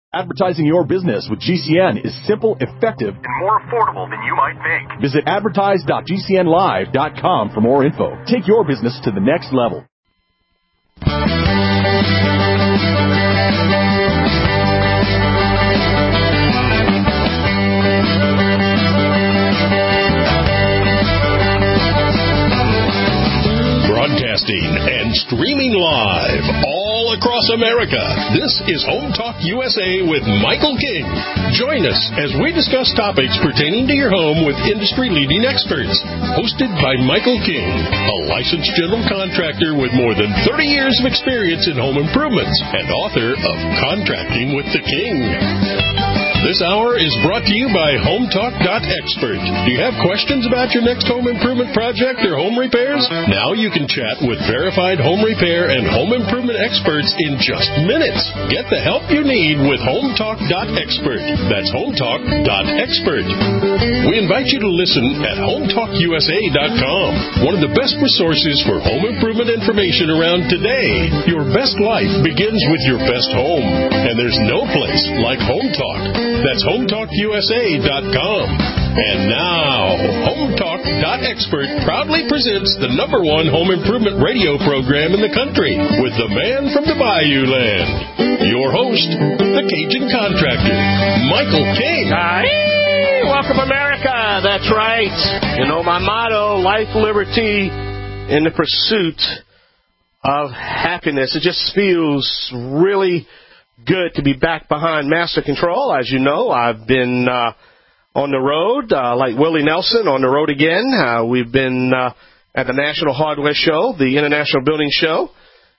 Advertising your business with GCN is simple, effective, and more affordable than you might think. Visit advertise.gcnlive.com for more info. Take your business to the next level. Broadcasting and streaming live all across America. This is Home Talk USA with Michael King. Join us as we discuss topics pertaining to your home with industry-leading experts. Hosted by Michael King, a licensed general contractor with more than 30 years of experience in home improvements and author of Contracting with the King. This hour is brought to you by HomeTalk.expert. Do you have questions about your next home improvement project or home repairs? Now you can chat with verified home repair and home improvement experts in just minutes. Get the help you need with HomeTalk.expert. That's HomeTalk.expert. We invite you to listen at HomeTalkUSA.com, one of the best resources for home improvement information around today. Your best life begins with your best home, and there's no place like Home Talk. That's HomeTalkUSA.com. And now, HomeTalk.expert proudly presents the #1 home improvement radio program in the country with the man from the Bayou Land, your host, the Cajun Contractor, Michael King. Hey, welcome, America. That's right. You know, my motto, life, liberty, in the pursuit of happiness. It just feels really good to be back behind Master Control. As you know, I've been on the road, like Willie Nelson, on the road again. We've been at the National Hardware Show, the International Building Show.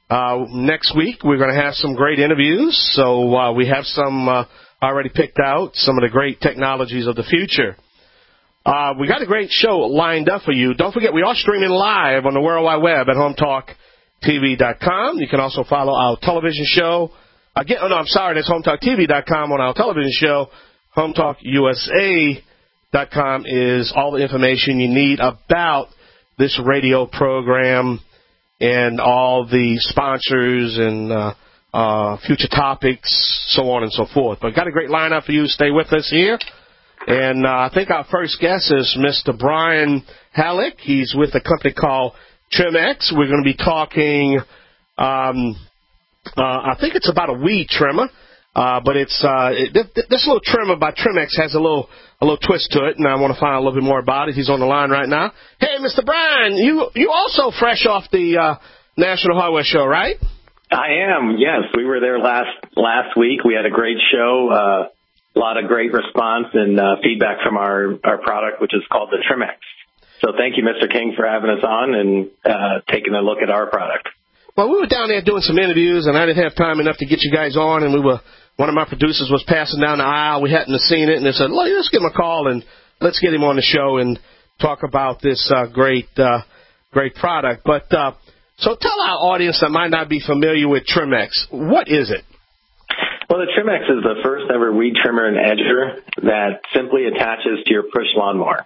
Next week, we're going to have some great interviews. So we have some already picked out, some of the great technologies of the future. We got a great show lined up for you. Don't forget, we are streaming live on the World Wide Web at HomeTalkTV.com. You can also follow our television show. That's HomeTalkTV.com on our television show. HomeTalkUSA.com is all the information you need about this radio program and all the sponsors and future topics, so on and so forth. But got a great lineup for you. Stay with us here. And I think our first guest is Mr. Brian Halleck. He's with a company called Trim-X. We're going to be talking I think it's about a weed trimmer, but it's this little trimmer by Trim-X has a little twist to it, and I want to find out a little bit more about it. He's on the line right now. Hey, Mr. Brian, you also fresh off the National Hardware Show, right? I am. Yes, we were there last week. We had a great show, a lot of great response and feedback from our product, which is called the Trim-X. So thank you, Mr. King, for having us on and taking a look at our product. Well, we were down there doing some interviews, and I didn't have time enough to get you guys on, and one of my producers was passing down the aisle. We hadn't seen it, and they said, let's give him a call, and let's get him on the show and talk about this great product. But so tell our audience that might not be familiar with Trim-X, what is it? Well, the Trim-X is the first ever weed trimmer and edger that simply attaches to your push lawnmower.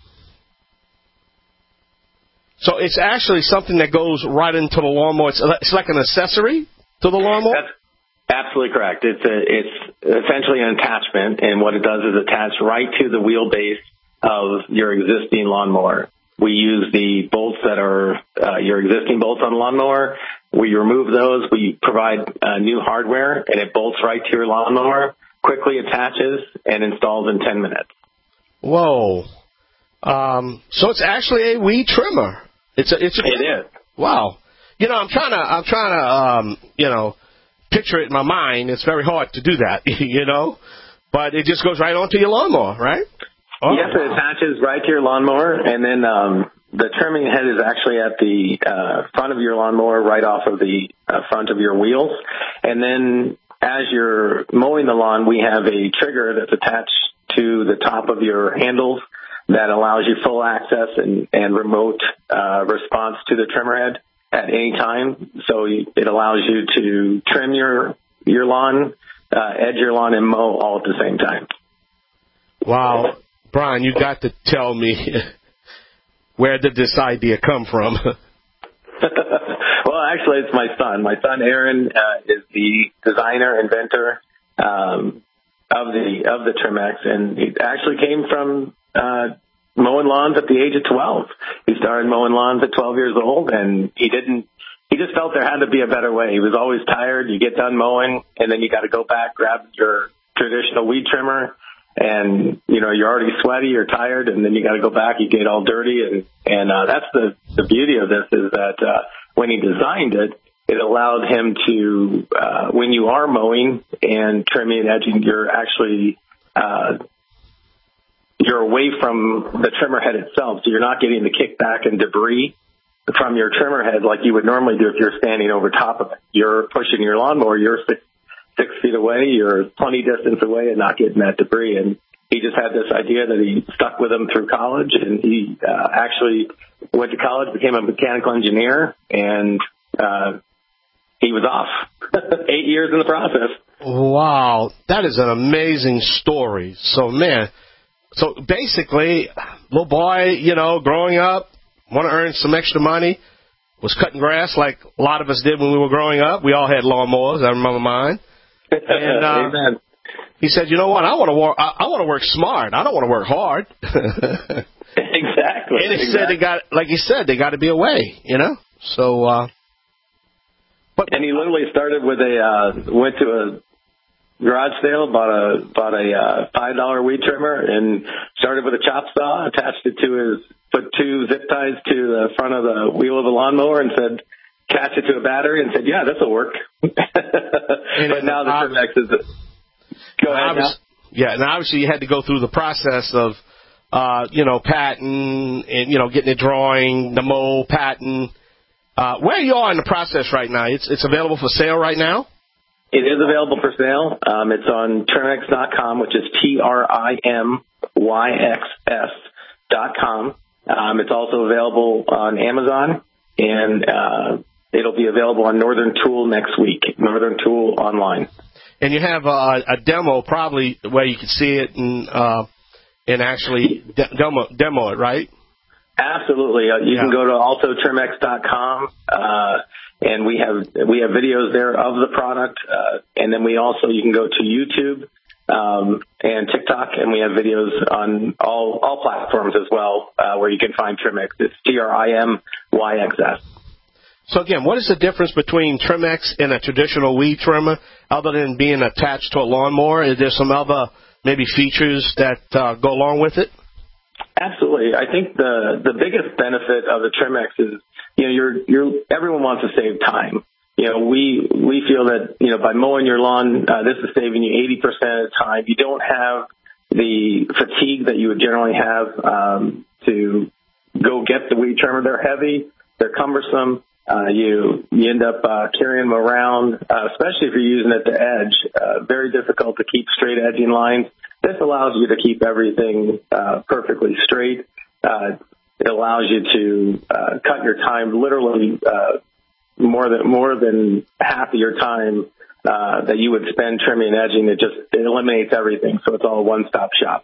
So it's actually something that goes right into the lawnmower. It's like an accessory to the lawnmower? That's absolutely correct. It's essentially an attachment, and what it does is attach right to the wheelbase of your existing lawnmower. We use the bolts that are your existing bolts on the lawnmower. We remove those. We provide new hardware, and it bolts right to your lawnmower, quickly attaches, and installs in 10 minutes. Whoa. So it's actually a weed trimmer. It is. Wow. You know, I'm trying to picture it in my mind. It's very hard to do that, but it just goes right onto your lawnmower, right? Oh, yes, it attaches right to your lawnmower, and then the trimming head is actually at the front of your lawnmower, right off of the front of your wheels. And then as you're mowing the lawn, we have a trigger that's attached to the top of your handles that allows you full access and remote response to the trimmer head at any time. So it allows you to trim your lawn, edge your lawn, and mow all at the same time. Wow. Brian, you got to tell me, where did this idea come from? Well, actually, it's my son. My son, Aaron, is the designer, inventor of the Trim-X, and it actually came from mowing lawns at the age of 12. He started mowing lawns at 12 years old, and he just felt there had to be a better way. He was always tired. You get done mowing, and then you got to go back, grab your traditional weed trimmer, and you're already sweaty, you're tired, and then you got to go back, you get all dirty, and that's the beauty of this is that when he designed it, it allowed him to when you are mowing and trimming and edging, you're actually you're away from the trimmer head itself, so you're not getting the kickback and debris from your trimmer head like you would normally do if you're standing over top of it. You're pushing your lawnmower, you're 6 feet away, you're plenty distance away and not getting that debris. And he just had this idea that he stuck with him through college, and he actually went to college, became a mechanical engineer, and he was off. 8 years in the process. Wow, that is an amazing story. So basically, little boy, growing up, want to earn some extra money, was cutting grass like a lot of us did when we were growing up. We all had lawnmowers. I remember mine. And he said, "You know what? I want to work smart. I don't want to work hard." Exactly. And he said they got to be a way, So. And he literally started with went to a garage sale, bought a $5 weed trimmer, and started with a chop saw, attached it to put 2 zip ties to the front of the wheel of the lawnmower, and said, attached it to a battery, and said, "Yeah, this will work." But now the Trim-X is. Go ahead. Yeah, and obviously you had to go through the process of, patent and getting it drawing, the mold, patent. Where you are in the process right now? It's available for sale right now? It is available for sale. It's on Trimx.com, which is TRIMYXS.com. It's also available on Amazon, and it'll be available on Northern Tool next week, Northern Tool online. And you have a demo probably where you can see it and actually demo it, right? Absolutely. You can go to also Trimx.com, and we have videos there of the product, and then you can go to YouTube and TikTok, and we have videos on all platforms as well, where you can find Trim-X. It's TRIMYXS. So again, what is the difference between Trim-X and a traditional weed trimmer, other than being attached to a lawnmower? Is there some other maybe features that go along with it? Absolutely. I think the biggest benefit of the Trim-X is, everyone wants to save time. We feel that, by mowing your lawn, this is saving you 80% of the time. You don't have the fatigue that you would generally have to go get the weed trimmer. They're heavy. They're cumbersome. You end up carrying them around, especially if you're using it to edge. Very difficult to keep straight edging lines. This allows you to keep everything perfectly straight. It allows you to cut your time literally more than half of your time that you would spend trimming and edging. It eliminates everything, so it's all a one-stop shop.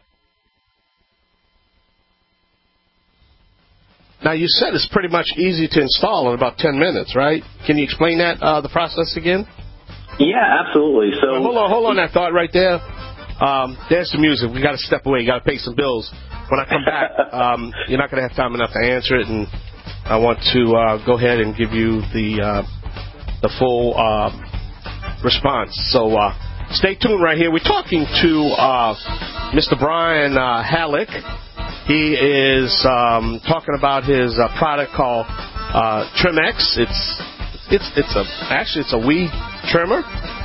Now, you said it's pretty much easy to install in about 10 minutes, right? Can you explain that, the process again? Yeah, absolutely. So hold on that thought right there. There's the music. We got to step away. You got to pay some bills. When I come back, you're not going to have time enough to answer it, and I want to go ahead and give you the full response. So stay tuned right here. We're talking to Mr. Brian Halleck. He is talking about his product called Trim-X. It's a weed trimmer,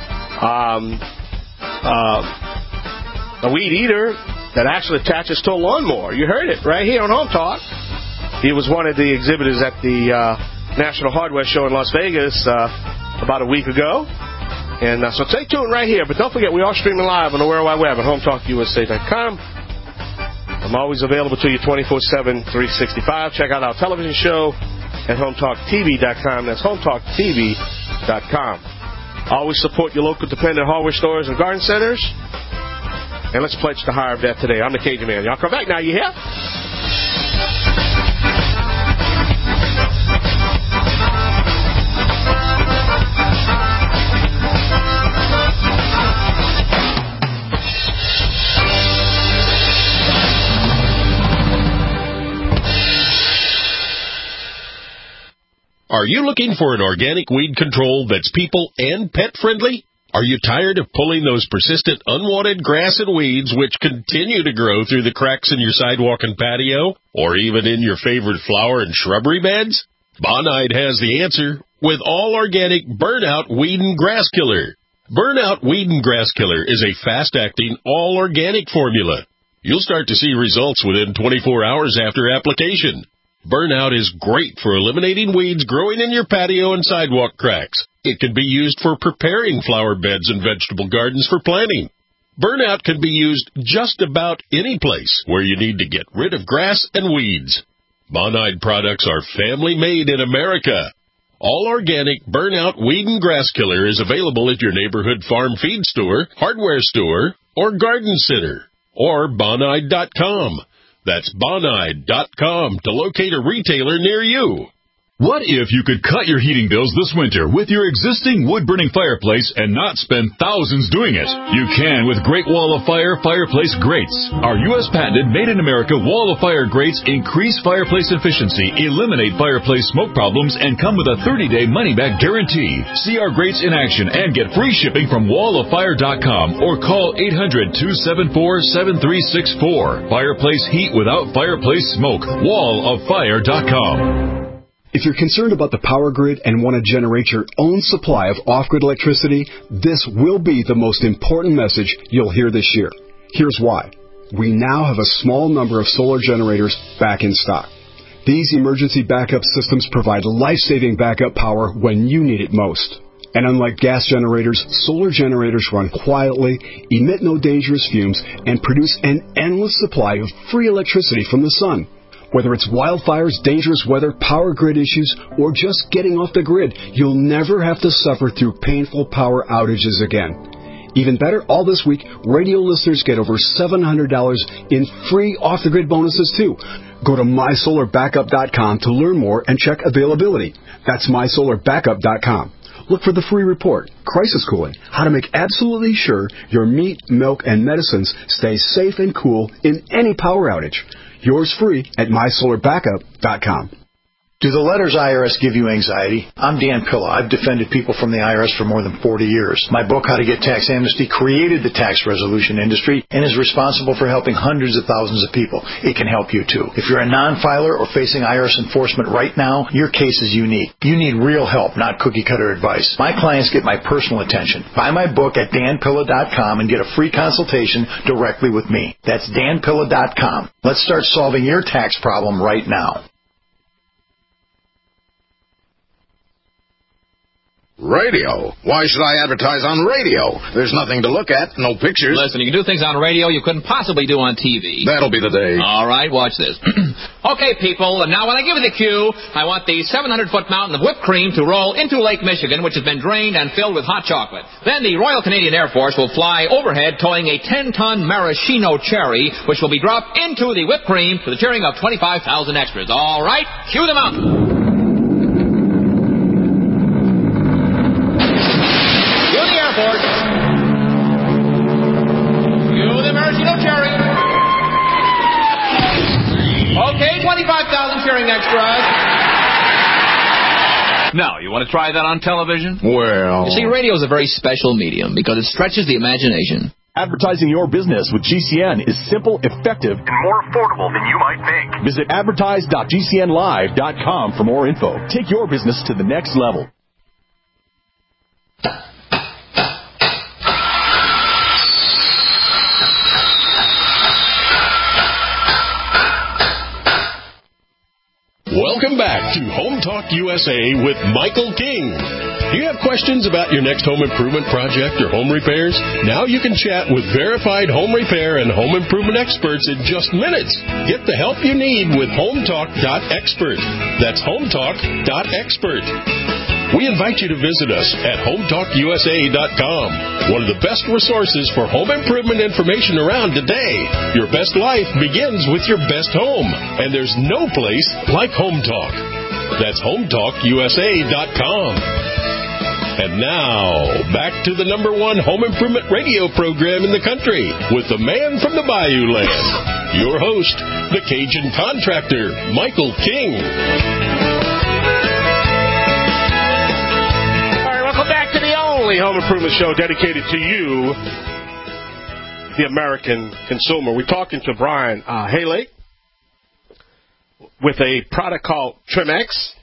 a weed eater that actually attaches to a lawnmower. You heard it right here on Home Talk. He was one of the exhibitors at the National Hardware Show in Las Vegas about a week ago. And so stay tuned right here. But don't forget, we are streaming live on the World Wide Web at HomeTalkUSA.com. I'm always available to you 24/7, 365. Check out our television show at HomeTalkTV.com. That's HomeTalkTV.com. Always support your local dependent hardware stores and garden centers. And let's pledge the higher of that today. I'm the Cajun Man. Y'all come back now. You hear? Are you looking for an organic weed control that's people and pet friendly? Are you tired of pulling those persistent unwanted grass and weeds which continue to grow through the cracks in your sidewalk and patio, or even in your favorite flower and shrubbery beds? Bonide has the answer with all organic Burnout Weed and Grass Killer. Burnout Weed and Grass Killer is a fast-acting, all-organic formula. You'll start to see results within 24 hours after application. Burnout is great for eliminating weeds growing in your patio and sidewalk cracks. It can be used for preparing flower beds and vegetable gardens for planting. Burnout can be used just about any place where you need to get rid of grass and weeds. Bonide products are family-made in America. All organic Burnout Weed and Grass Killer is available at your neighborhood farm feed store, hardware store, or garden center, or Bonide.com. That's Bonide.com to locate a retailer near you. What if you could cut your heating bills this winter with your existing wood-burning fireplace and not spend thousands doing it? You can with Great Wall of Fire Fireplace Grates. Our U.S.-patented, made-in-America Wall of Fire grates increase fireplace efficiency, eliminate fireplace smoke problems, and come with a 30-day money-back guarantee. See our grates in action and get free shipping from walloffire.com or call 800-274-7364. Fireplace heat without fireplace smoke. walloffire.com. If you're concerned about the power grid and want to generate your own supply of off-grid electricity, this will be the most important message you'll hear this year. Here's why. We now have a small number of solar generators back in stock. These emergency backup systems provide life-saving backup power when you need it most. And unlike gas generators, solar generators run quietly, emit no dangerous fumes, and produce an endless supply of free electricity from the sun. Whether it's wildfires, dangerous weather, power grid issues, or just getting off the grid, you'll never have to suffer through painful power outages again. Even better, all this week, radio listeners get over $700 in free off-the-grid bonuses, too. Go to mysolarbackup.com to learn more and check availability. That's mysolarbackup.com. Look for the free report, Crisis Cooling, how to make absolutely sure your meat, milk, and medicines stay safe and cool in any power outage. Yours free at mysolarbackup.com. Do the letters IRS give you anxiety? I'm Dan Pilla. I've defended people from the IRS for more than 40 years. My book, How to Get Tax Amnesty, created the tax resolution industry and is responsible for helping hundreds of thousands of people. It can help you, too. If you're a non-filer or facing IRS enforcement right now, your case is unique. You need real help, not cookie-cutter advice. My clients get my personal attention. Buy my book at danpilla.com and get a free consultation directly with me. That's danpilla.com. Let's start solving your tax problem right now. Radio? Why should I advertise on radio? There's nothing to look at, no pictures. Listen, you can do things on radio you couldn't possibly do on TV. That'll be the day. All right, watch this. Okay, people, now when I give you the cue, I want the 700-foot mountain of whipped cream to roll into Lake Michigan, which has been drained and filled with hot chocolate. Then the Royal Canadian Air Force will fly overhead towing a 10-ton maraschino cherry, which will be dropped into the whipped cream to the cheering of 25,000 extras. All right, cue them out. Okay, 25,000 cheering extras. Now, you want to try that on television? Well... You see, radio is a very special medium because it stretches the imagination. Advertising your business with GCN is simple, effective, and more affordable than you might think. Visit advertise.gcnlive.com for more info. Take your business to the next level. Welcome back to Home Talk USA with Michael King. Do you have questions about your next home improvement project or home repairs? Now you can chat with verified home repair and home improvement experts in just minutes. Get the help you need with HomeTalk.expert. That's HomeTalk.expert. We invite you to visit us at HomeTalkUSA.com, one of the best resources for home improvement information around today. Your best life begins with your best home, and there's no place like Home Talk. That's HomeTalkUSA.com. And now, back to the #1 home improvement radio program in the country with the man from the Bayou Land, your host, the Cajun contractor, Michael King. Family Home Improvement Show dedicated to you, the American consumer. We're talking to Brian Haley with a product called Trim-X.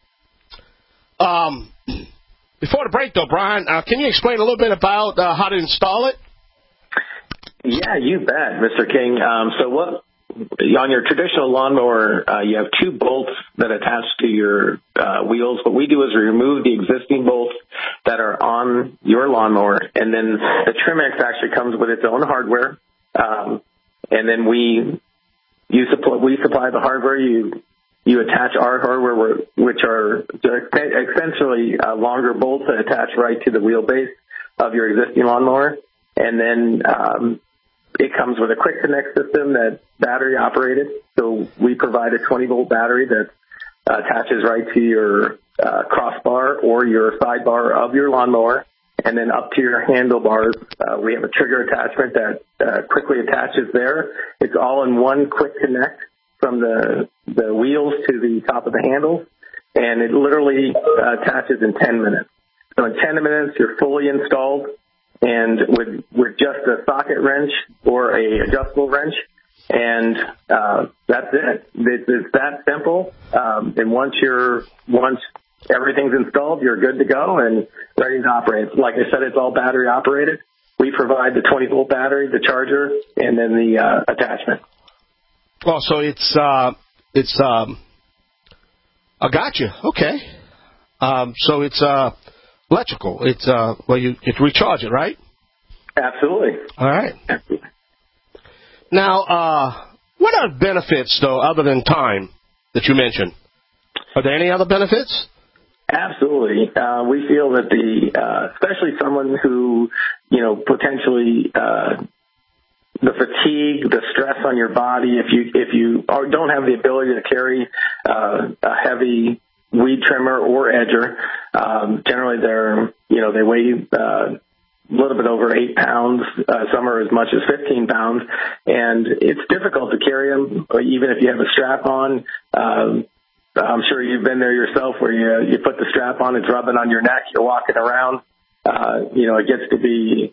Before the break, though, Brian, can you explain a little bit about how to install it? Yeah, you bet, Mr. King. On your traditional lawnmower, you have two bolts that attach to your wheels. What we do is we remove the existing bolts that are on your lawnmower, and then the Trim-X actually comes with its own hardware. And then we supply the hardware. You attach our hardware, which are essentially longer bolts that attach right to the wheelbase of your existing lawnmower. And then it comes with a quick connect system that's battery operated. So we provide a 20-volt battery that attaches right to your crossbar or your sidebar of your lawnmower. And then up to your handlebars, we have a trigger attachment that quickly attaches there. It's all in one quick connect from the wheels to the top of the handles, and it literally attaches in 10 minutes. So in 10 minutes, you're fully installed, and with just a socket wrench or a adjustable wrench, and that's it. It's that simple. And once everything's installed, you're good to go and ready to operate. Like I said, it's all battery operated. We provide the 20-volt battery, the charger, and then the attachment. Well, so it's I got you. Okay. So it's electrical. It's you have to recharge it, right? Absolutely. All right. Absolutely. Now, what are benefits though, other than time that you mentioned? Are there any other benefits? Absolutely. We feel that especially someone who, potentially the fatigue, the stress on your body, if you don't have the ability to carry a heavy weed trimmer or edger, generally they weigh a little bit over 8 pounds. Some are as much as 15 pounds, and it's difficult to carry them, even if you have a strap on. I'm sure you've been there yourself where you put the strap on, it's rubbing on your neck, you're walking around. It gets to be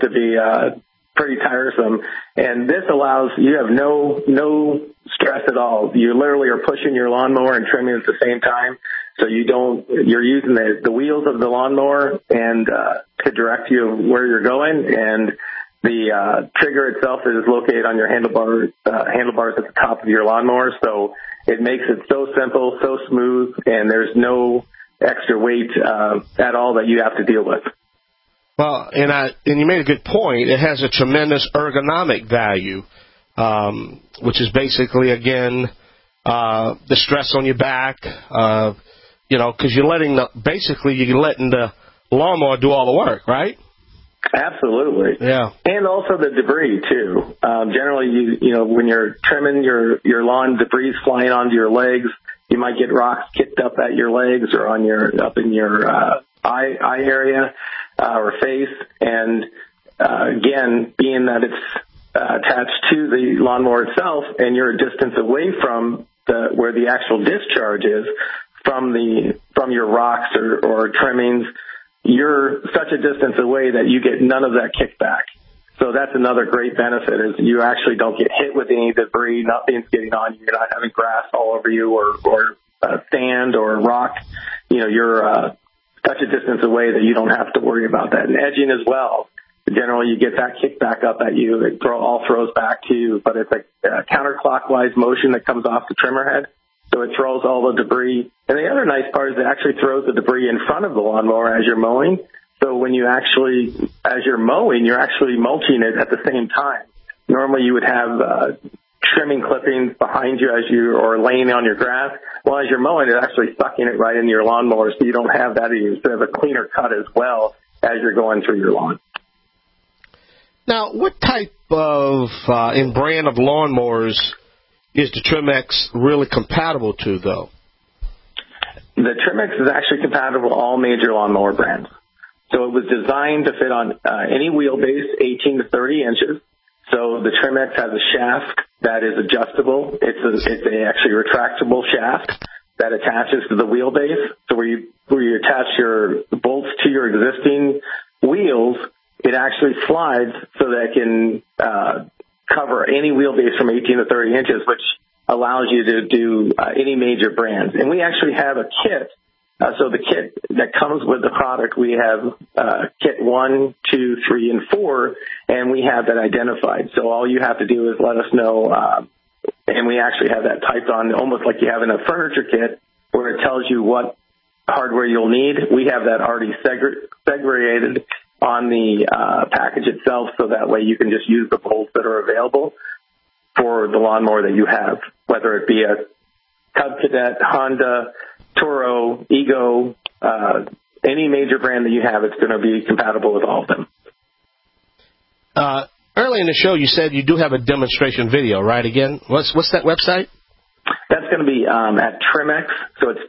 pretty tiresome. And this allows, you have no stress at all. You literally are pushing your lawnmower and trimming at the same time. So you're using the wheels of the lawnmower and to direct you where you're going. And the trigger itself is located on your handlebars at the top of your lawnmower. So it makes it so simple, so smooth, and there's no extra weight at all that you have to deal with. Well, and you made a good point. It has a tremendous ergonomic value, which is basically, again, the stress on your back, because you're letting the lawnmower do all the work, right? Absolutely. Yeah. And also the debris too. Generally, when you're trimming your lawn, debris flying onto your legs. You might get rocks kicked up at your legs or up in your eye area or face. And again, being that it's attached to the lawnmower itself, and you're a distance away from where the actual discharge is from your rocks or trimmings. You're such a distance away that you get none of that kickback. So that's another great benefit is you actually don't get hit with any debris. Nothing's getting on you. You're not having grass all over you or sand or rock. You're such a distance away that you don't have to worry about that. And edging as well. Generally, you get that kickback up at you. It all throws back to you, but it's a counterclockwise motion that comes off the trimmer head. So it throws all the debris. And the other nice part is it actually throws the debris in front of the lawnmower as you're mowing. So when as you're mowing, you're actually mulching it at the same time. Normally you would have trimming clippings behind you or laying on your grass. Well, as you're mowing, it's actually sucking it right into your lawnmower, so you don't have that. You have a cleaner cut as well as you're going through your lawn. Now, what type of and brand of lawnmowers is the Trim-X really compatible to, though? The Trim-X is actually compatible to all major lawnmower brands. So it was designed to fit on any wheelbase, 18 to 30 inches. So the Trim-X has a shaft that is adjustable. It's actually retractable shaft. that attaches to the wheelbase. So where you attach your bolts to your existing wheels, it actually slides so that it can cover any wheelbase from 18 to 30 inches, which allows you to do any major brands. And we actually have a kit. So the kit that comes with the product, we have kit 1, 2, 3, and 4, and we have that identified. So all you have to do is let us know, and we actually have that typed on almost like you have in a furniture kit where it tells you what hardware you'll need. We have that already segregated on the package itself, so that way you can just use the bolts that are available for the lawnmower that you have, whether it be a Cub Cadet, Honda, Toro, Ego, any major brand that you have, it's going to be compatible with all of them. Early in the show, you said you do have a demonstration video, right? Again, what's that website? That's going to be at Trimx, so it's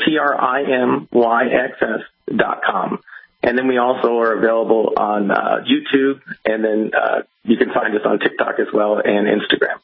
TRIMYXS.com. And then we also are available on YouTube, and then you can find us on TikTok as well and Instagram.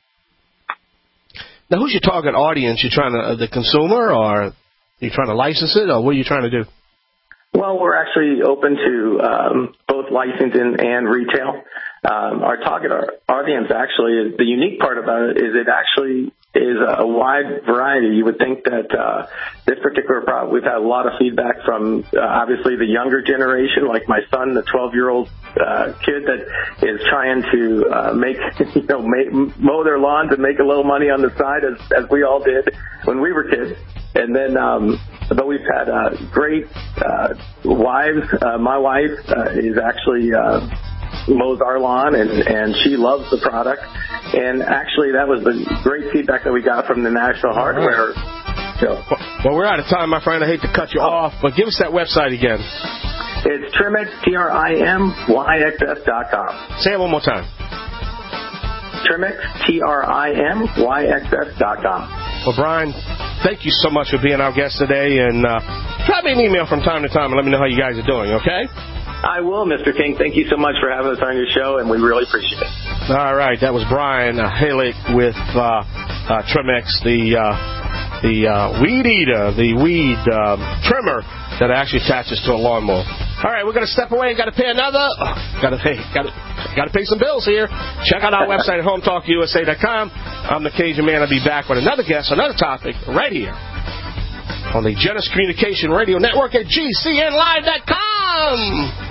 Now, who's your target audience? You trying to the consumer, or you trying to license it, or what are you trying to do? Well, we're actually open to both licensing and retail. Our target audience actually is the unique part about it is it actually is a wide variety. You would think that this particular product, we've had a lot of feedback from obviously the younger generation, like my son, the 12-year-old kid that is trying to mow their lawns and make a little money on the side, as we all did when we were kids. And then, but we've had great wives. My wife is actually mows our lawn, and she loves the product. And actually, that was the great feedback that we got from the National Hardware Show. Well, we're out of time, my friend. I hate to cut you off, but give us that website again. It's Trimx, TRIMYXS.com. Say it one more time. Trimx, TRIMYXS.com. Well, Brian, thank you so much for being our guest today, and drop me an email from time to time and let me know how you guys are doing, okay? I will, Mr. King. Thank you so much for having us on your show, and we really appreciate it. All right, that was Brian Halick with Trimx, the weed eater, the weed trimmer that actually attaches to a lawnmower. All right, we're going to step away and got to pay another. Got to pay some bills here. Check out our website at HomeTalkUSA.com. I'm the Cajun Man. I'll be back with another guest, another topic, right here on the Genesis Communication Radio Network at GCNLive.com.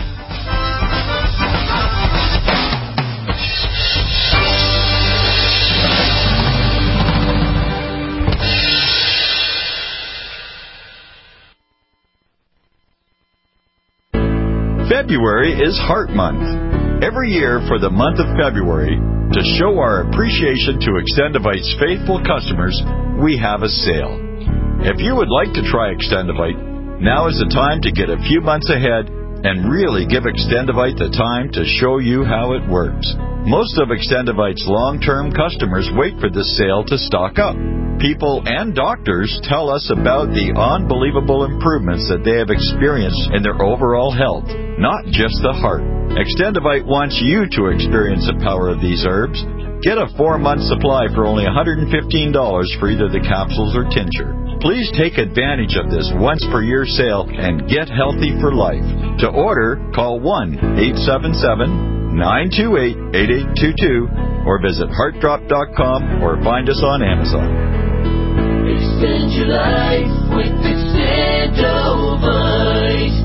February is Heart Month. Every year for the month of February, to show our appreciation to Extendivite's faithful customers, we have a sale. If you would like to try Extendivite, now is the time to get a few months ahead and really give Extendivite the time to show you how it works. Most of Extendivite's long-term customers wait for this sale to stock up. People and doctors tell us about the unbelievable improvements that they have experienced in their overall health, not just the heart. Extendivite wants you to experience the power of these herbs. Get a 4-month supply for only $115 for either the capsules or tincture. Please take advantage of this once-per-year sale and get healthy for life. To order, call 1-877-928-8822 or visit heartdrop.com or find us on Amazon. Extend your life with Extendivite.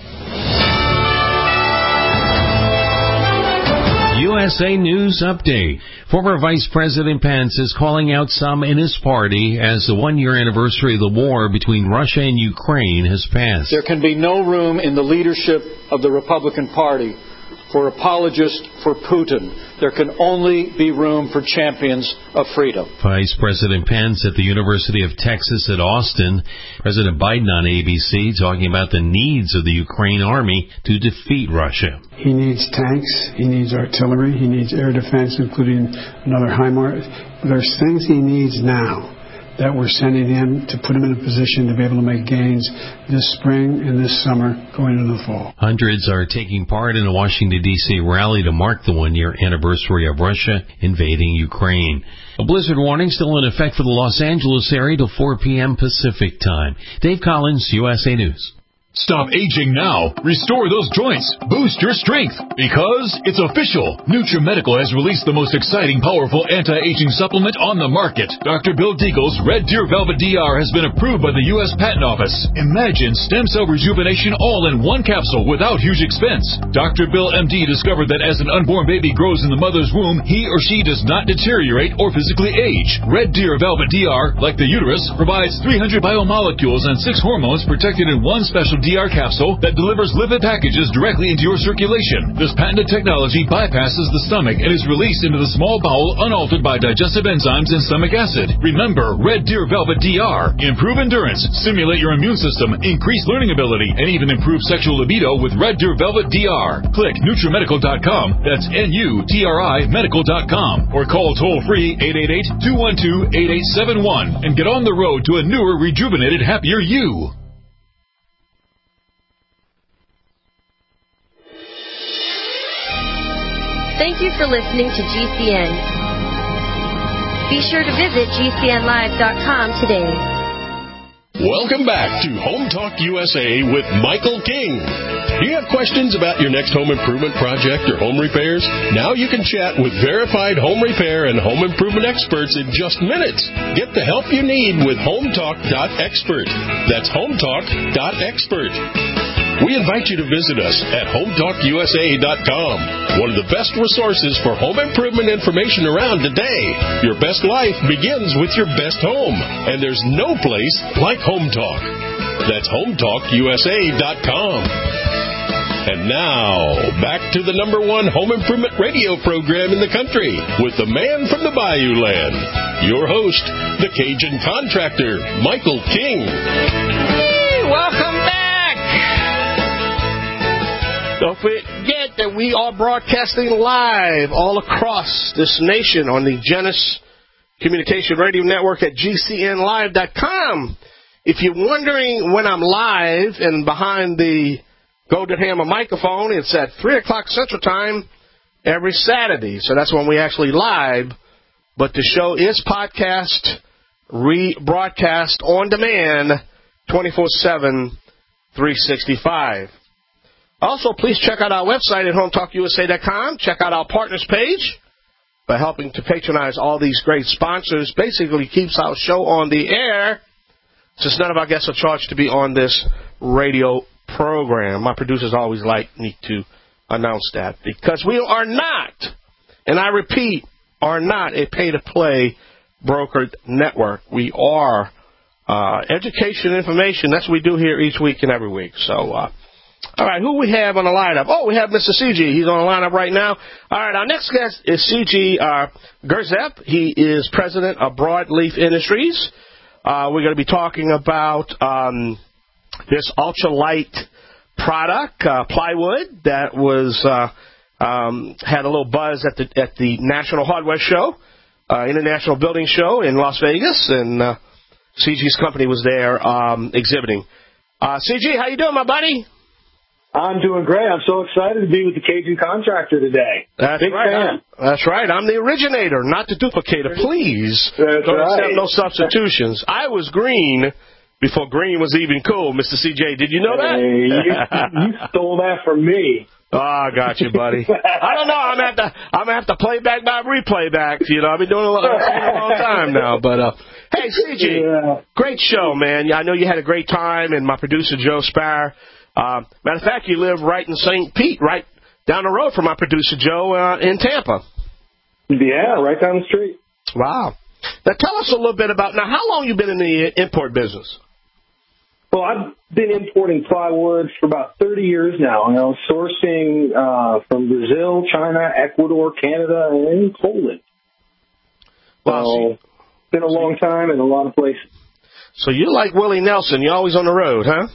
USA News Update. Former Vice President Pence is calling out some in his party as the 1-year anniversary of the war between Russia and Ukraine has passed. There can be no room in the leadership of the Republican Party for apologists for Putin. There can only be room for champions of freedom. Vice President Pence at the University of Texas at Austin. President Biden on ABC talking about the needs of the Ukraine army to defeat Russia. He needs tanks, he needs artillery, he needs air defense, including another HIMARS. There's things he needs now that we're sending in to put them in a position to be able to make gains this spring and this summer going into the fall. Hundreds are taking part in a Washington, D.C. rally to mark the one-year anniversary of Russia invading Ukraine. A blizzard warning still in effect for the Los Angeles area till 4 p.m. Pacific time. Dave Collins, USA News. Stop aging now. Restore those joints. Boost your strength. Because it's official. NutriMedical has released the most exciting, powerful anti-aging supplement on the market. Dr. Bill Deagle's Red Deer Velvet DR has been approved by the U.S. Patent Office. Imagine stem cell rejuvenation all in one capsule without huge expense. Dr. Bill MD discovered that as an unborn baby grows in the mother's womb, he or she does not deteriorate or physically age. Red Deer Velvet DR, like the uterus, provides 300 biomolecules and 6 hormones protected in one special DR capsule that delivers lipid packages directly into your circulation. This patented technology bypasses the stomach and is released into the small bowel unaltered by digestive enzymes and stomach acid. Remember, Red Deer Velvet DR. Improve endurance, stimulate your immune system, increase learning ability, and even improve sexual libido with Red Deer Velvet DR. Click NutriMedical.com. That's NUTRI Medical.com. Or call toll-free 888-212-8871 and get on the road to a newer, rejuvenated, happier you. Thank you for listening to GCN. Be sure to visit GCNlive.com today. Welcome back to Home Talk USA with Michael King. Do you have questions about your next home improvement project or home repairs? Now you can chat with verified home repair and home improvement experts in just minutes. Get the help you need with HomeTalk.expert. That's HomeTalk.expert. We invite you to visit us at HomeTalkUSA.com, one of the best resources for home improvement information around today. Your best life begins with your best home, and there's no place like Home Talk. That's HomeTalkUSA.com. And now, back to the #1 home improvement radio program in the country with the man from the Bayou Land, your host, the Cajun contractor, Michael King. Hey, welcome back. Don't forget that we are broadcasting live all across this nation on the Genesis Communication Radio Network at GCNlive.com. If you're wondering when I'm live and behind the Golden Hammer microphone, it's at 3 o'clock Central Time every Saturday. So that's when we actually live. But the show is podcast, rebroadcast on demand, 24/7, 365. Also, please check out our website at HomeTalkUSA.com. Check out our partners page. By helping to patronize all these great sponsors, basically keeps our show on the air, since none of our guests are charged to be on this radio program. My producers always like me to announce that, because we are not, and I repeat, are not a pay-to-play brokered network. We are education and information. That's what we do here each week and every week. So, all right, who we have on the lineup? Oh, we have Mr. C.G. He's on the lineup right now. All right, our next guest is C.G. Gerzep. He is president of Broadleaf Industries. We're going to be talking about this ultralight product, plywood, that was had a little buzz at the National Hardware Show, International Building Show in Las Vegas, and C.G.'s company was there exhibiting. C.G., how you doing, my buddy? I'm doing great. I'm so excited to be with the Cajun Contractor today. That's Big right. fan. That's right. I'm the originator, not the duplicator. Please don't accept no substitutions. I was green before green was even cool, Mr. CJ. Did you know that? You stole that from me. Oh, I got you, buddy. I don't know. I'm gonna have to play back by replay back. You know, I've been doing it a long time now. But hey, CJ, great show, man. I know you had a great time, and my producer Joe Spire. Matter of fact, you live right in St. Pete, right down the road from my producer Joe in Tampa. Yeah, right down the street. Wow. Now tell us a little bit about, now how long you been in the import business? Well, I've been importing plywood for about 30 years now. You know, sourcing from Brazil, China, Ecuador, Canada, and Poland. Wow. So, it's been a long time in a lot of places. So you're like Willie Nelson. You're always on the road, huh?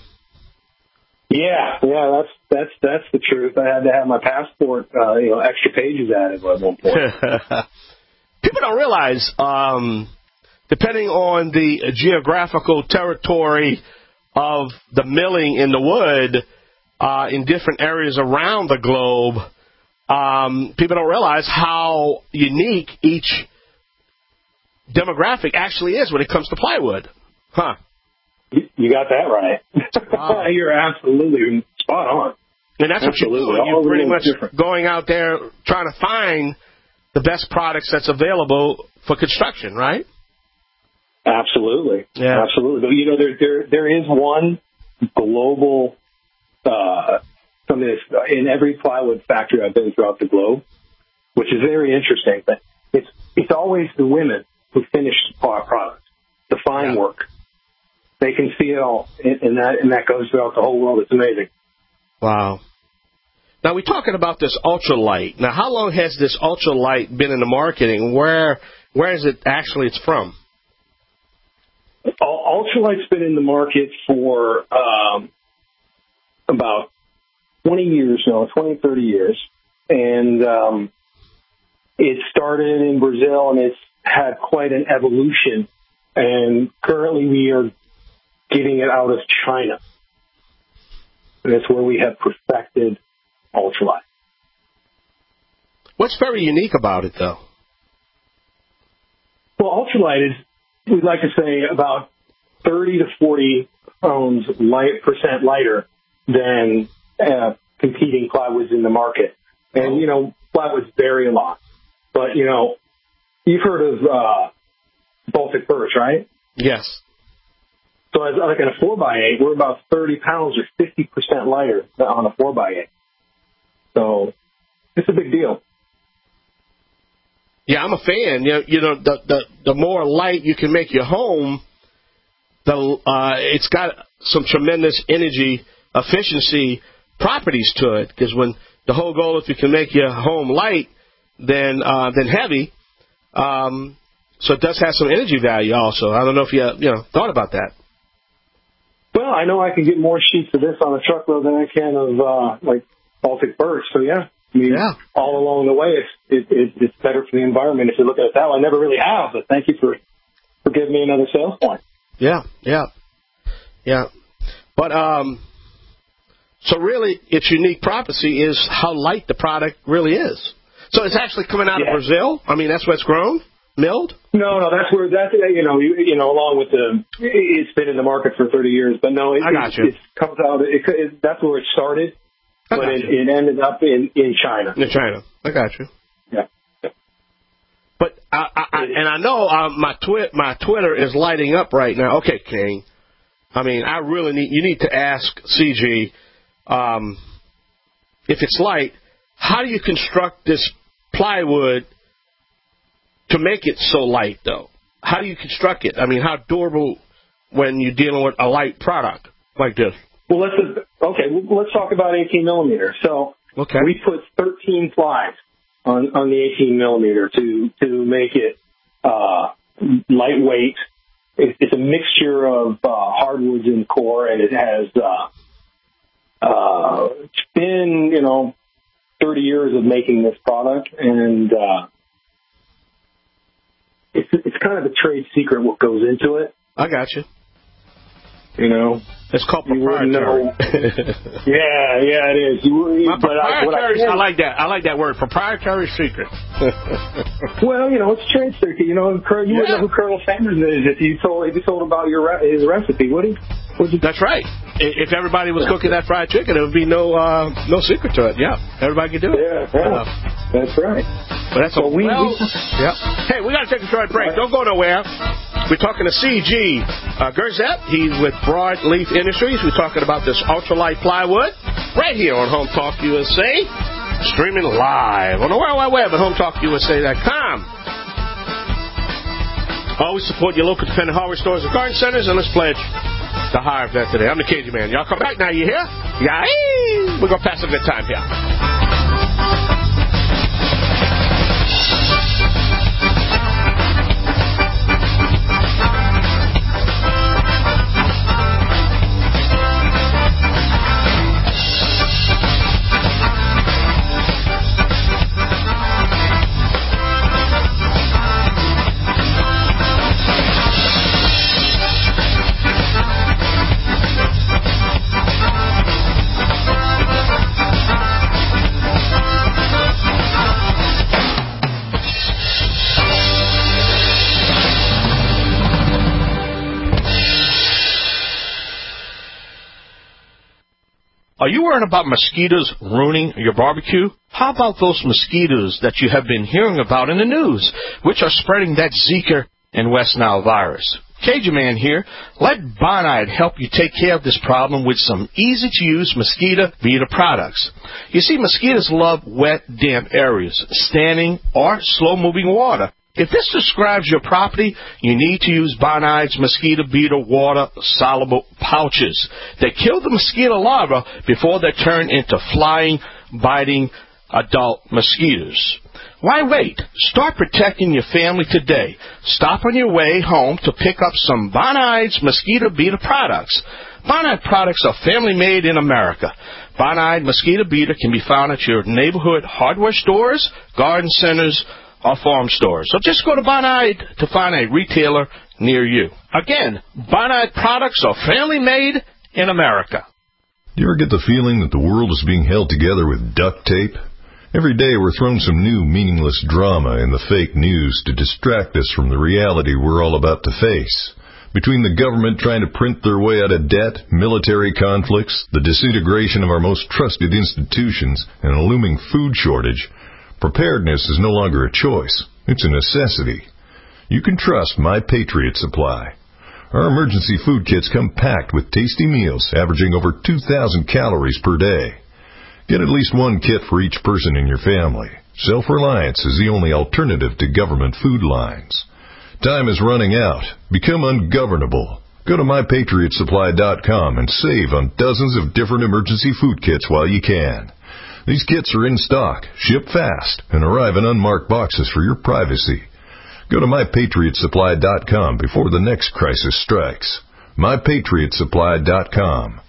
Yeah, that's the truth. I had to have my passport, extra pages added at one point. People don't realize depending on the geographical territory of the milling in the wood in different areas around the globe, people don't realize how unique each demographic actually is when it comes to plywood. Huh. You got that right. Wow. You're absolutely spot on. And that's absolutely what you do. You're pretty much going out there trying to find the best products that's available for construction, right? Absolutely. Yeah. Absolutely. But, you know, there is one global in every plywood factory I've been throughout the globe, which is very interesting. But it's always the women who finish our product, the fine work. They can see it all, and that goes throughout the whole world. It's amazing. Wow. Now, we're talking about this ultralight. Now, how long has this ultralight been in the marketing? Where is it actually it's from? Ultralight's been in the market for about 20 years now, 20, 30 years. And it started in Brazil, and it's had quite an evolution. And currently we are getting it out of China. And that's where we have perfected ultralight. What's very unique about it, though? Well, ultralight is, we'd like to say, about 30 to 40 pounds percent lighter than competing plywoods in the market. And, you know, plywoods vary a lot. But, you know, you've heard of Baltic birch, right? Yes. So as like in a 4x8, we're about 30 pounds or 50% lighter on a 4x8. So it's a big deal. Yeah, I'm a fan. You know, the more light you can make your home, it's got some tremendous energy efficiency properties to it. Because when the whole goal, if you can make your home light, then heavy. So it does have some energy value also. I don't know if you thought about that. Well, I know I can get more sheets of this on a truckload than I can of like Baltic birch. So yeah. I mean, all along the way, it's better for the environment if you look at it that way. I never really have, but thank you for giving me another sales point. Yeah. But so really, its unique property is how light the product really is. So it's actually coming out of Brazil. I mean, that's where it's grown, milled. No, that's along with it's been in the market for 30 years, but no, it comes out. That's where it started. But it ended up in China. In China. I got you. Yeah. But I know my Twitter is lighting up right now. Okay, King. I mean, you need to ask CG if it's light, how do you construct this plywood to make it so light, though? How do you construct it? I mean, how durable when you're dealing with a light product like this? Well, let's talk about 18 millimeter. So we put 13 plies on the 18 millimeter to make it lightweight. It's a mixture of hardwoods and core, and it has it's been 30 years of making this product, and it's kind of a trade secret what goes into it. I got you. It's called proprietary. Yeah, it is. I like that. I like that word, proprietary secret. Well, it's a trade secret. You wouldn't know who Colonel Sanders is if you told about his recipe, would he? That's right. If everybody was cooking that fried chicken, there would be no secret to it. Yeah, everybody could do it. Yeah. That's right. But that's Hey, we got to take a short break. Don't go nowhere. We're talking to C.G. Gerzett. He's with Broadleaf Industries. We're talking about this ultralight plywood right here on Home Talk USA, streaming live on the World Wide Web at HomeTalkUSA.com. Always support your local independent hardware stores and garden centers, and let's pledge to hire that today. I'm the Cajun Man. Y'all come back now. You hear? Yeah, we're going to pass a good time here. Are you worried about mosquitoes ruining your barbecue? How about those mosquitoes that you have been hearing about in the news, which are spreading that Zika and West Nile virus? Cajun Man here. Let Bonide help you take care of this problem with some easy-to-use mosquito beater products. You see, mosquitoes love wet, damp areas, standing or slow-moving water. If this describes your property, you need to use Bonide's mosquito beater water-soluble pouches. They kill the mosquito larvae before they turn into flying, biting adult mosquitoes. Why wait? Start protecting your family today. Stop on your way home to pick up some Bonide's mosquito beater products. Bonide products are family-made in America. Bonide mosquito beater can be found at your neighborhood hardware stores, garden centers, or farm stores. So just go to Bonide to find a retailer near you. Again, Bonide products are family-made in America. Do you ever get the feeling that the world is being held together with duct tape? Every day we're thrown some new meaningless drama in the fake news to distract us from the reality we're all about to face. Between the government trying to print their way out of debt, military conflicts, the disintegration of our most trusted institutions, and a looming food shortage, preparedness is no longer a choice. It's a necessity. You can trust My Patriot Supply. Our emergency food kits come packed with tasty meals averaging over 2,000 calories per day. Get at least one kit for each person in your family. Self-reliance is the only alternative to government food lines. Time is running out. Become ungovernable. Go to MyPatriotSupply.com and save on dozens of different emergency food kits while you can. These kits are in stock, ship fast, and arrive in unmarked boxes for your privacy. Go to MyPatriotSupply.com before the next crisis strikes. MyPatriotSupply.com.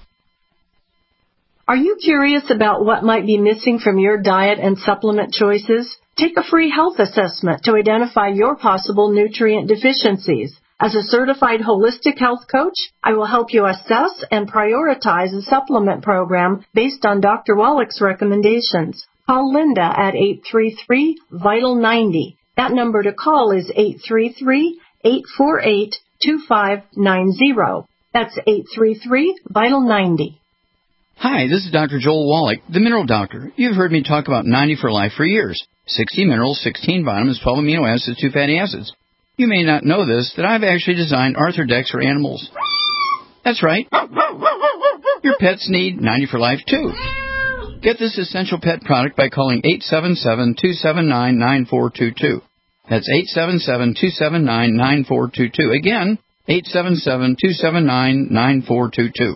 Are you curious about what might be missing from your diet and supplement choices? Take a free health assessment to identify your possible nutrient deficiencies. As a certified holistic health coach, I will help you assess and prioritize a supplement program based on Dr. Wallach's recommendations. Call Linda at 833-VITAL-90. That number to call is 833-848-2590. That's 833-VITAL-90. Hi, this is Dr. Joel Wallach, the Mineral Doctor. You've heard me talk about 90 for Life for years. 60 minerals, 16 vitamins, 12 amino acids, 2 fatty acids. You may not know this, that I've actually designed Arthrodex for animals. That's right. Your pets need 90 for Life, too. Get this essential pet product by calling 877-279-9422. That's 877-279-9422. Again, 877-279-9422.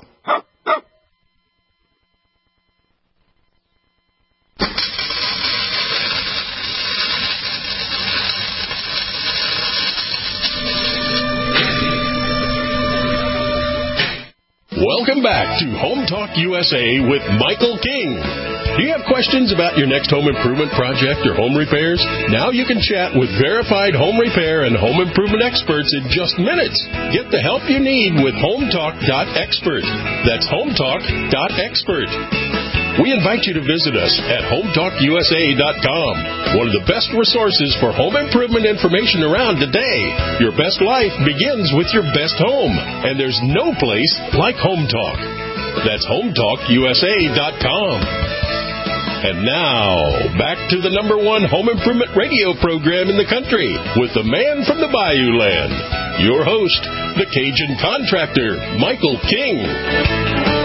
Welcome back to Home Talk USA with Michael King. Do you have questions about your next home improvement project or home repairs? Now you can chat with verified home repair and home improvement experts in just minutes. Get the help you need with HomeTalk.expert. That's HomeTalk.expert. We invite you to visit us at HomeTalkUSA.com, one of the best resources for home improvement information around today. Your best life begins with your best home, and there's no place like Home Talk. That's HomeTalkUSA.com. And now, back to the #1 home improvement radio program in the country with the man from the Bayou Land, your host, the Cajun contractor, Michael King.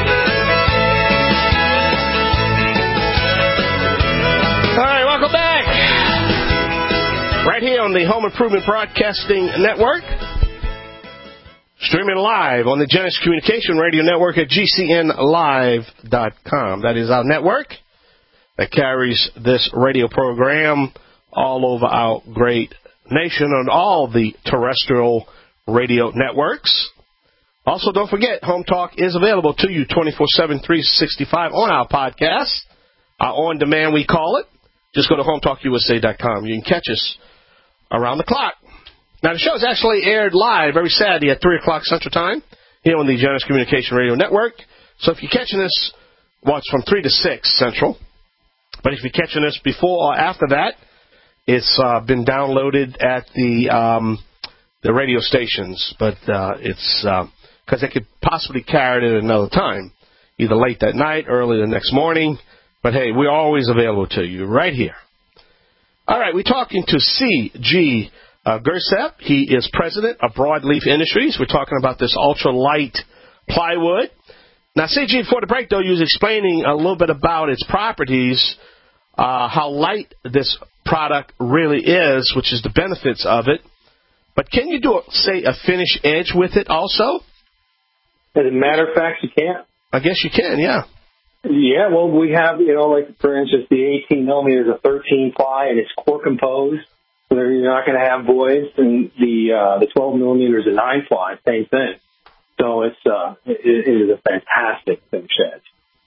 All right, welcome back. Right here on the Home Improvement Broadcasting Network. Streaming live on the Genesis Communication Radio Network at GCNlive.com. That is our network that carries this radio program all over our great nation on all the terrestrial radio networks. Also, don't forget, Home Talk is available to you 24/7, 365 on our podcast. Our on-demand, we call it. Just go to HomeTalkUSA.com. You can catch us around the clock. Now, the show is actually aired live every Saturday at 3 o'clock Central Time here on the Genesis Communication Radio Network. So if you're catching this, well, it's from 3 to 6 Central. But if you're catching this before or after that, it's been downloaded at the radio stations. But it's because they could possibly carry it at another time. either late that night, early the next morning. But, hey, we're always available to you right here. All right, we're talking to C.G. Gersep. He is president of Broadleaf Industries. We're talking about this ultralight plywood. Now, C.G., before the break, though, you was explaining a little bit about its properties, how light this product really is, which is the benefits of it. But can you do, say, a finish edge with it also? As a matter of fact, you can. I guess you can, yeah. Yeah, well, we have, like, for instance, the 18 millimeters of 13 ply, and it's core composed, so you're not going to have voids, and the 12 millimeters of 9 ply, same thing. So it is a fantastic finish edge.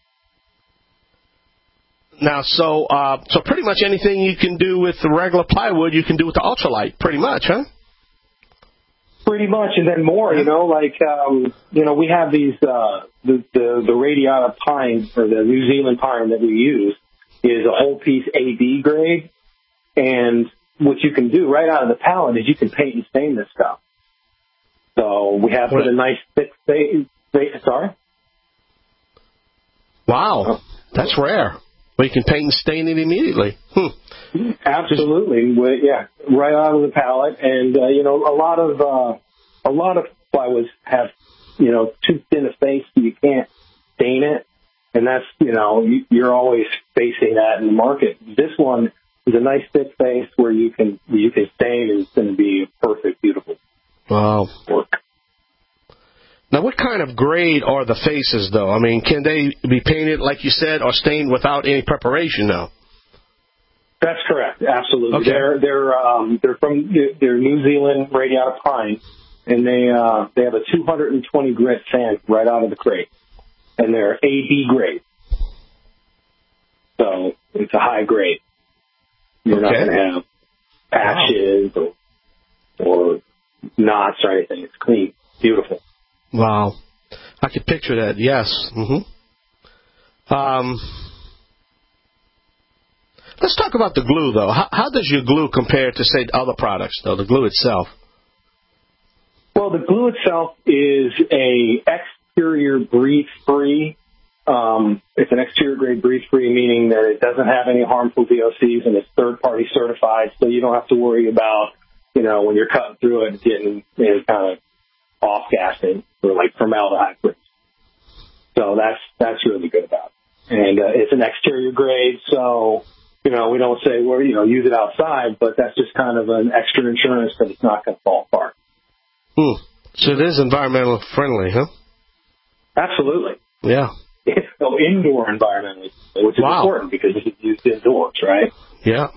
Now, so pretty much anything you can do with the regular plywood, you can do with the ultralight, pretty much, huh? Pretty much, and then more, we have these, the radiata pine, or the New Zealand pine that we use, is a whole piece AB grade, and what you can do right out of the pallet is you can paint and stain this stuff. So we have a nice thick sorry? Wow, that's rare. Well, you can paint and stain it immediately. Absolutely, yeah, right out of the pallet, and a lot of plywoods have too thin a face, so you can't stain it, and that's you're always facing that in the market. This one is a nice thick face where you can stain, and it's going to be perfect, beautiful. Wow. Work. Now, what kind of grade are the faces, though? I mean, can they be painted, like you said, or stained without any preparation, though? That's correct. Absolutely. Okay. They're New Zealand radiata pine, and they have a 220 grit sand right out of the crate, and they're AB grade. So it's a high grade. You're not going to have patches or knots or anything. It's clean, beautiful. Wow. I could picture that, yes. Mm-hmm. Let's talk about the glue, though. How does your glue compare to, say, other products, though, the glue itself? Well, the glue itself is a exterior breathe-free. It's an exterior-grade breathe-free, meaning that it doesn't have any harmful VOCs, and it's third-party certified, so you don't have to worry about, when you're cutting through it, getting any kind of off-gassing or like formaldehyde. So that's really good about it. And it's an exterior grade, so we don't say use it outside, but that's just kind of an extra insurance that it's not going to fall apart. So it is environmental friendly, huh? Absolutely. Yeah. So indoor environmentally, which is important because it's used indoors, right? Yeah.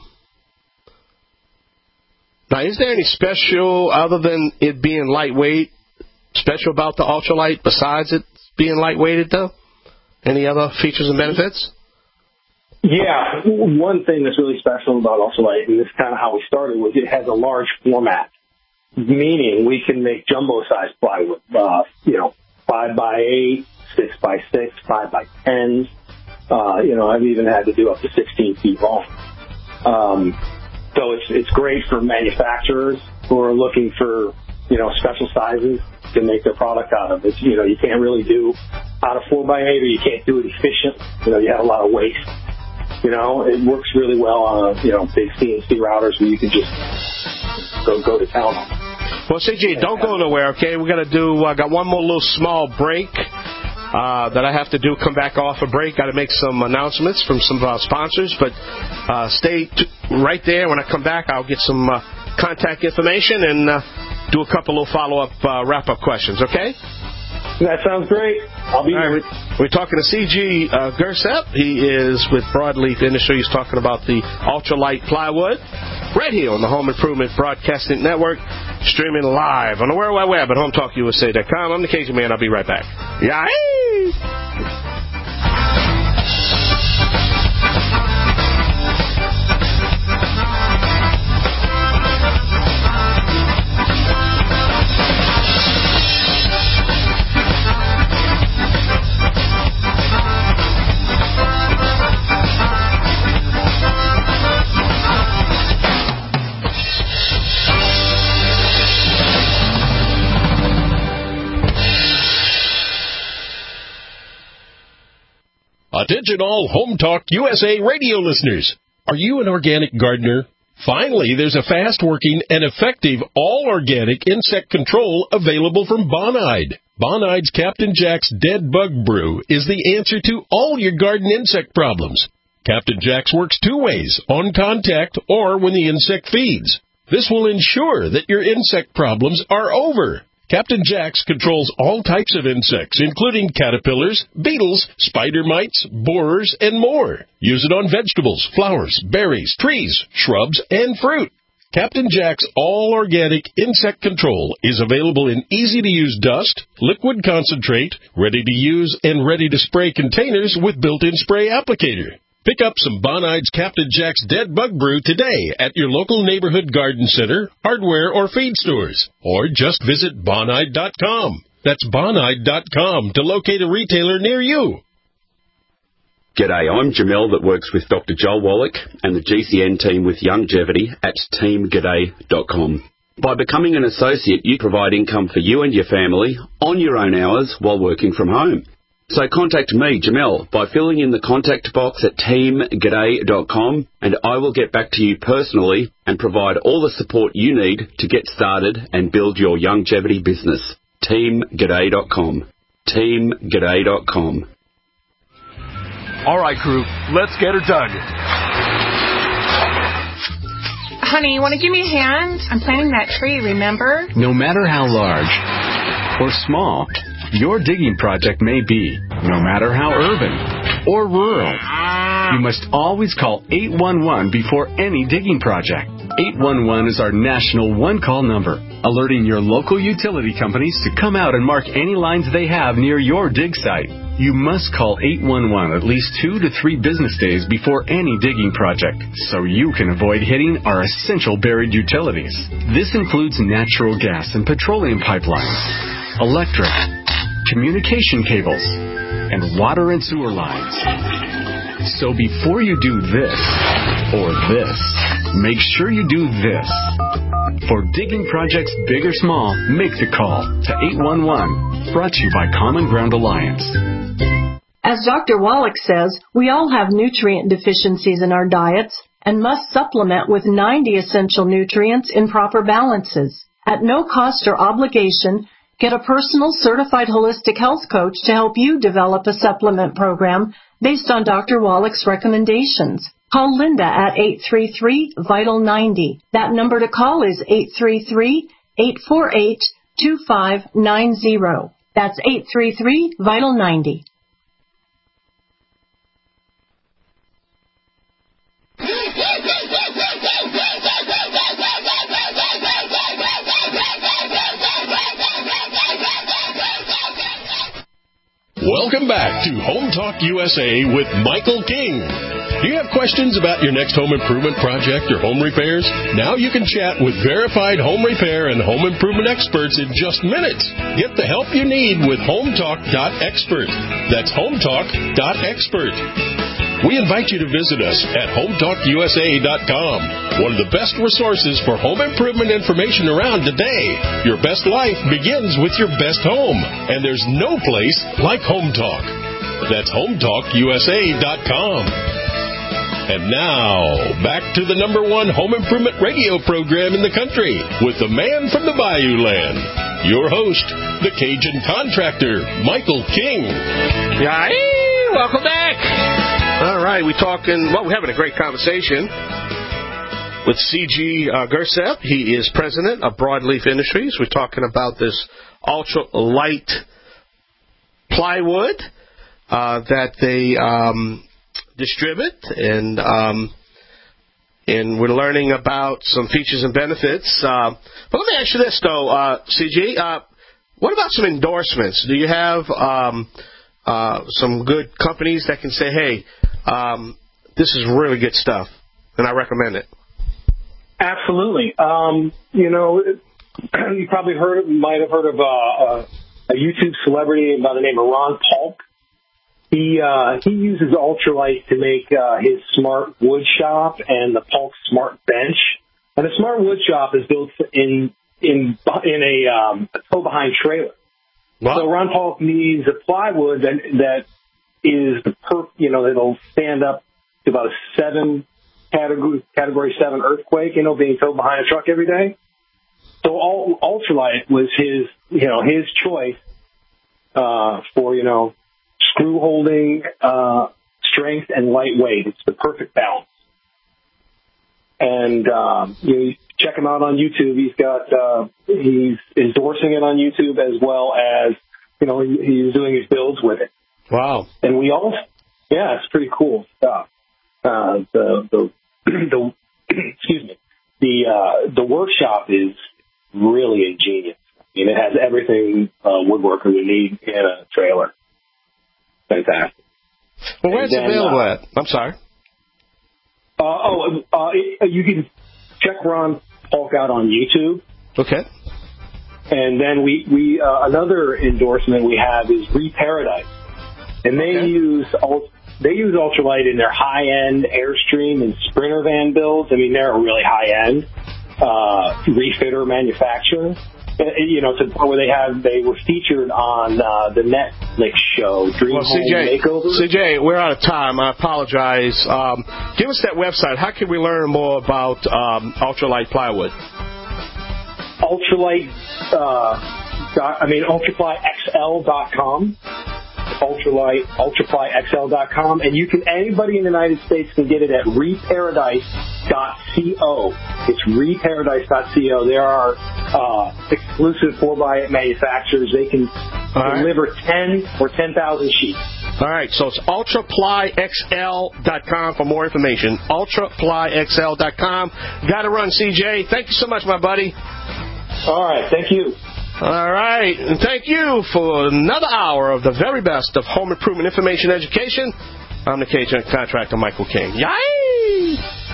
Now, is there any special, other than it being lightweight, special about the ultralight besides it being lightweighted, though? Any other features and benefits? Yeah. One thing that's really special about ultralight, and this is kind of how we started, was it has a large format, meaning we can make jumbo-sized plywood, 5x8, 6x6, 5x10s. I've even had to do up to 16 feet long. So it's great for manufacturers who are looking for, special sizes to make their product out of. It's, you can't really do out of 4x8, or you can't do it efficient. You have a lot of waste. It works really well on, big CNC routers where you can just go to town on. Well, CJ, don't go nowhere, okay? I got one more little small break that I have to do. Come back off a break. Got to make some announcements from some of our sponsors, but stay right there. When I come back, I'll get some contact information and do a couple of follow-up wrap-up questions, okay? That sounds great. I'll be here. We're talking to C.G. Gersep. He is with Broadleaf Industries. He's talking about the ultralight plywood right here on the Home Improvement Broadcasting Network, streaming live on the World Wide Web at HomeTalkUSA.com. I'm the Cajun Man. I'll be right back. Yay! Attention all Home Talk USA radio listeners. Are you an organic gardener? Finally, there's a fast-working and effective all-organic insect control available from Bonide. Bonide's Captain Jack's Dead Bug Brew is the answer to all your garden insect problems. Captain Jack's works two ways, on contact or when the insect feeds. This will ensure that your insect problems are over. Captain Jack's controls all types of insects, including caterpillars, beetles, spider mites, borers, and more. Use it on vegetables, flowers, berries, trees, shrubs, and fruit. Captain Jack's all-organic insect control is available in easy-to-use dust, liquid concentrate, ready-to-use and ready-to-spray containers with built-in spray applicator. Pick up some Bonide's Captain Jack's Dead Bug Brew today at your local neighborhood garden center, hardware, or feed stores. Or just visit Bonide.com. That's Bonide.com to locate a retailer near you. G'day, I'm Jamel that works with Dr. Joel Wallach and the GCN team with Longevity at teamg'day.com. By becoming an associate, you provide income for you and your family on your own hours while working from home. So contact me, Jamel, by filling in the contact box at teamg'day.com, and I will get back to you personally and provide all the support you need to get started and build your longevity business. teamg'day.com. teamg'day.com. All right, crew, let's get her dug. Honey, you want to give me a hand? I'm planting that tree, remember? No matter how large or small your digging project may be, no matter how urban or rural, you must always call 811 before any digging project. 811 is our national one-call number, alerting your local utility companies to come out and mark any lines they have near your dig site. You must call 811 at least 2 to 3 business days before any digging project, so you can avoid hitting our essential buried utilities. This includes natural gas and petroleum pipelines, electric, communication cables, and water and sewer lines. So before you do this or this, make sure you do this. For digging projects big or small, make the call to 811. Brought to you by Common Ground Alliance. As Dr. Wallach says, we all have nutrient deficiencies in our diets and must supplement with 90 essential nutrients in proper balances. At no cost or obligation, get a personal certified holistic health coach to help you develop a supplement program based on Dr. Wallach's recommendations. Call Linda at 833-VITAL-90. That number to call is 833-848-2590. That's 833-VITAL-90. Welcome back to Home Talk USA with Michael King. Do you have questions about your next home improvement project or home repairs? Now you can chat with verified home repair and home improvement experts in just minutes. Get the help you need with HomeTalk.expert. That's HomeTalk.expert. We invite you to visit us at HomeTalkUSA.com, one of the best resources for home improvement information around today. Your best life begins with your best home, and there's no place like Home Talk. That's HomeTalkUSA.com. And now, back to the #1 home improvement radio program in the country with the man from the Bayou Land, your host, the Cajun contractor, Michael King. Yay! Welcome back. All right, we're having a great conversation with C.G. Gersep. He is president of Broadleaf Industries. We're talking about this ultra-light plywood that they distribute, and we're learning about some features and benefits. But let me ask you this, though, C.G. What about some endorsements? Do you have some good companies that can say, hey, this is really good stuff, and I recommend it? Absolutely. You probably might have heard of a YouTube celebrity by the name of Ron Polk. He uses ultralight to make his smart wood shop and the Polk Smart Bench. And the smart wood shop is built in a tow behind trailer. Wow. So Ron Polk needs a plywood that is it'll stand up to about a category 7 earthquake, being towed behind a truck every day. So ultralight was his choice for screw holding, strength, and lightweight. It's the perfect balance. And you check him out on YouTube. He's endorsing it on YouTube as well as he's doing his builds with it. Wow! And it's pretty cool stuff. Excuse me. The workshop is really ingenious. It has everything a woodworker would need in a trailer. Fantastic. Well, where's it available at? I'm sorry. You can check Ron Polk out on YouTube. Okay. And then we another endorsement we have is Reparadise, and they use ultralight in their high-end Airstream and Sprinter van builds. I mean, they're a really high-end refitter manufacturer. To the point where they were featured on the Netflix show Dream Home Makeover. CJ, we're out of time. I apologize. Give us that website. How can we learn more about ultralight plywood? ultraplyxl.com. ultraplyxl.com, and anybody in the United States can get it at reparadise.co. It's reparadise.co. There are exclusive 4x8 manufacturers. They can deliver 10 or 10,000 sheets. All right, so it's ultraplyxl.com for more information. ultraplyxl.com. Got to run, CJ. Thank you so much, my buddy. All right, thank you. All right, and thank you for another hour of the very best of home improvement information education. I'm the Cajun contractor, Michael King. Yay!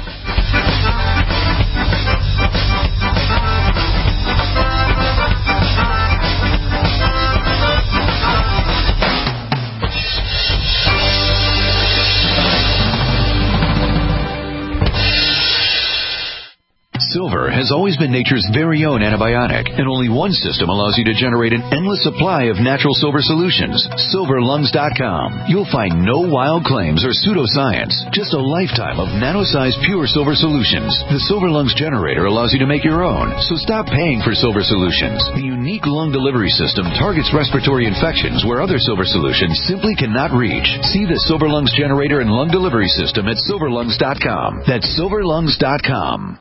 Silver has always been nature's very own antibiotic, and only one system allows you to generate an endless supply of natural silver solutions. SilverLungs.com. You'll find no wild claims or pseudoscience, just a lifetime of nano-sized pure silver solutions. The Silver Lungs generator allows you to make your own, so stop paying for silver solutions. The unique lung delivery system targets respiratory infections where other silver solutions simply cannot reach. See the Silver Lungs generator and lung delivery system at SilverLungs.com. That's SilverLungs.com.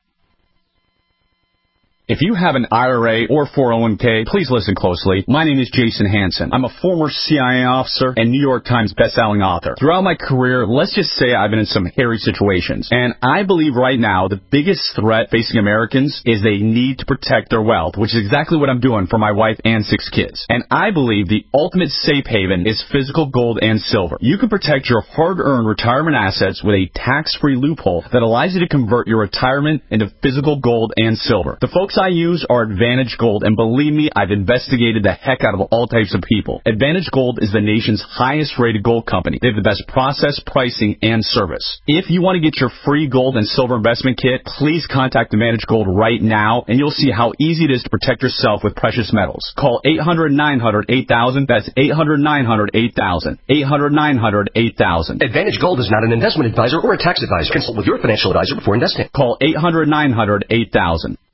If you have an IRA or 401k, please listen closely. My name is Jason Hansen. I'm a former CIA officer and New York Times bestselling author. Throughout my career, let's just say I've been in some hairy situations. And I believe right now the biggest threat facing Americans is they need to protect their wealth, which is exactly what I'm doing for my wife and 6 kids. And I believe the ultimate safe haven is physical gold and silver. You can protect your hard-earned retirement assets with a tax-free loophole that allows you to convert your retirement into physical gold and silver. The folks I use are Advantage Gold, and believe me, I've investigated the heck out of all types of people. Advantage Gold is the nation's highest-rated gold company. They have the best process, pricing, and service. If you want to get your free gold and silver investment kit, please contact Advantage Gold right now, and you'll see how easy it is to protect yourself with precious metals. Call 800-900-8000. That's 800-900-8000. 800-900-8000. Advantage Gold is not an investment advisor or a tax advisor. Consult with your financial advisor before investing. Call 800-900-8000.